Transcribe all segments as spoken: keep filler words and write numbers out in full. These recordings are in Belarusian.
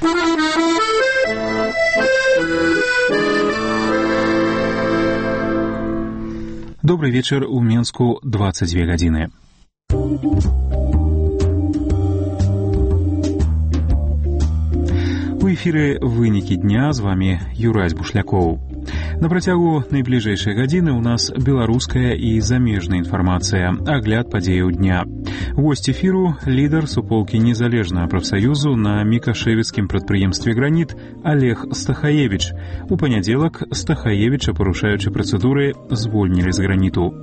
Добрый вечер, у Менску двадцать две гадзіны. У эфіры вынікі дня, з вами Юрась Бушлякоў. На працягу найбліжэйшай гадзіны ў нас беларуская і замежная інфармацыя, агляд падзеяў дня. Госць эфіру – лідар суполкі незалежнага прафсаюзу на мікашэвіцкім прадпрыемстве «Граніт» Олег Стахаевич. У панядзелак Стахаевича, парушаючы працэдуры, звольнілі з «Граніту».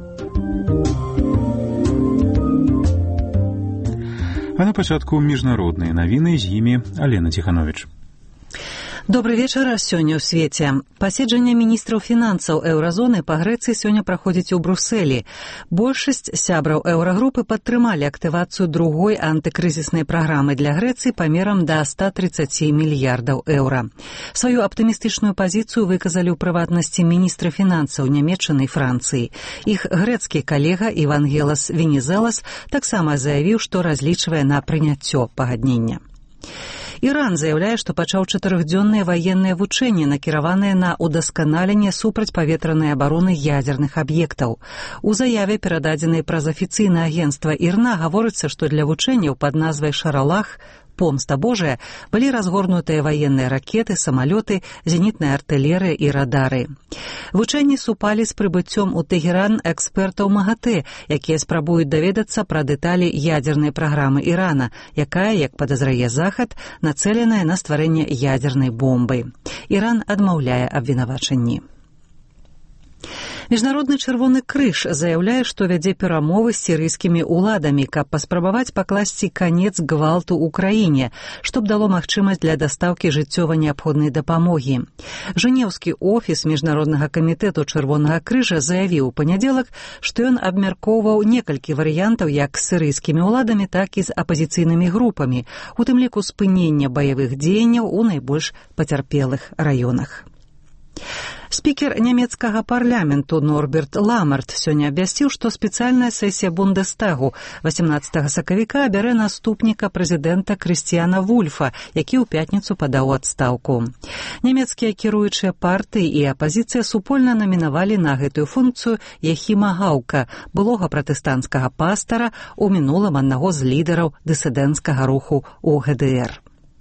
А на пачатку міжнародныя навіны, з імі Алена Ціхановіч. Добрый вечар. Сёння ў свеце. Паседжанне міністраў фінансаў еўразоны па Грэцыі сёння праходзіць у Брусэлі. Большасць сябраў еўрагрупы падтрымалі актывацыю другой антыкрызіснай праграмы для Грэцыі памерам да ста трыццаці мільярдаў еўра. Сваю аптымістычную пазіцыю выказалі ў прыватнасці міністры фінансаў Нямецчыны і Францыі. Іх грэцкі калега Івангелас Венізелас таксама заявіў, што разлічвае на прыняццё пагаднення. Іран заяўляе, што пачаў чатырохдзённыя ваенныя вучэнні, накіраваныя на ўдасканаленне супрацьпаветранай абароны ядзерных аб'ектаў. У заяве, перададзенай праз афіцыйнае агенцтва ІРНА, гаворыцца, што для вучэнняў пад назвай «Шаралах» «Помста Божая» былі разгорнутыя ваенныя ракеты, самалёты, зенітная артылерыя і радары. Вучэнні супалі з прыбыццём у Тэгеран экспертаў МАГАТЭ, якія спрабуюць даведацца пра дэталі ядзернай праграмы Ірана, якая, як падазрае Захад, нацэленая на стварэнне ядзернай бомбы. Іран адмаўляе абвінавачанні. Міжнародны чырвоны крыж заяўляе, што вядзе перамовы з сірыйскімі ўладамі, каб паспрабаваць пакласці канец гвалту ў краіне, што б дало магчымасць для дастаўкі жыццёва неабходнай дапамогі. Жэнеўскі офіс міжнароднага камітэту чырвонага крыжа заявіў у панядзелак, што ён абмяркоўваў некалькі варыянтаў як з сірыйскімі ўладамі, так і з апазіцыйнымі групамі, у тым ліку спынення баявых дзеянняў у найбольш пацярпелых раёнах. Спікер нямецкага парламенту Норберт Ламерт сёння абвясціў, што спецыяльная сесія Бундестагу васемнаццатага сакавіка абярэ наступніка прэзідэнта Крыстіяна Вульфа, які ў пятніцу падаў у адстаўку. Нямецкія кіруючыя партыі і апазіцыя супольна намінавалі на гэтую функцыю Яхіма Гаўка, былога пратэстанцкага пастара, у мінулым аднаго з лідараў дысідэнцкага руху ў ГДР.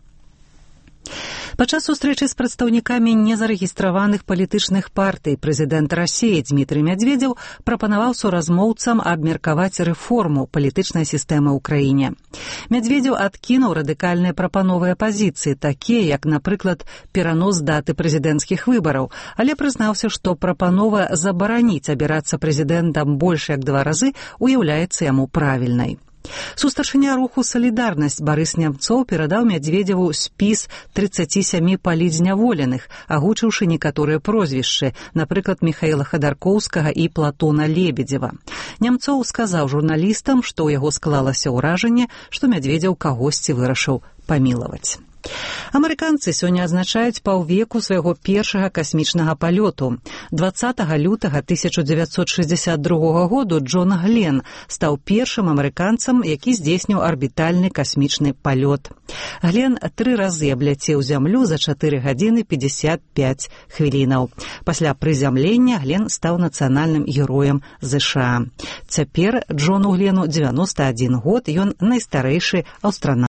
Падчас сустрэчы з прадстаўнікамі незарэгістраваных палітычных партый прэзідэнт Расіі Дзмітрый Мядзведзеў прапанаваў суразмоўцам абмеркаваць рэформу палітычнай сістэмы ў краіне. Мядзведзеў адкінуў радыкальныя прапановы апазіцыі, такія як, напрыклад, перанос даты прэзідэнцкіх выбараў, але прызнаўся, што прапанова забараніць абірацца прэзідэнтам больш як два разы уяўляецца яму правільнай. Сустаршыня руху «Салідарнасць» Барыс Нямцоў перадаў Мядзведзеву спіс трыццаці сямі палітзняволеных, агучыўшы некаторыя прозвішчы, напрыклад, Міхаіла Хадаркоўскага і Платона Лебедзева. Нямцоў сказаў журналістам, што ў яго склалася ўражанне, што Мядзведзеў кагосьці вырашыў памілаваць. Амерыканцы сёння адзначаюць паўвеку свайго першага касмічнага палёту. дваццатага лютага тысяча дзевяцьсот шэсцьдзесят другога году Джон Гленн стаў першым амерыканцам, які здзейсніў арбітальны касмічны палёт. Гленн тры разы абляцеў зямлю за чатыры гадзіны пятьдесят пять хвілінаў. Пасля прызямлення Гленн стаў нацыянальным героем ЗША. Цяпер Джону Гленну дзевяносто адзін год, ён найстарэйшы аўстранаўт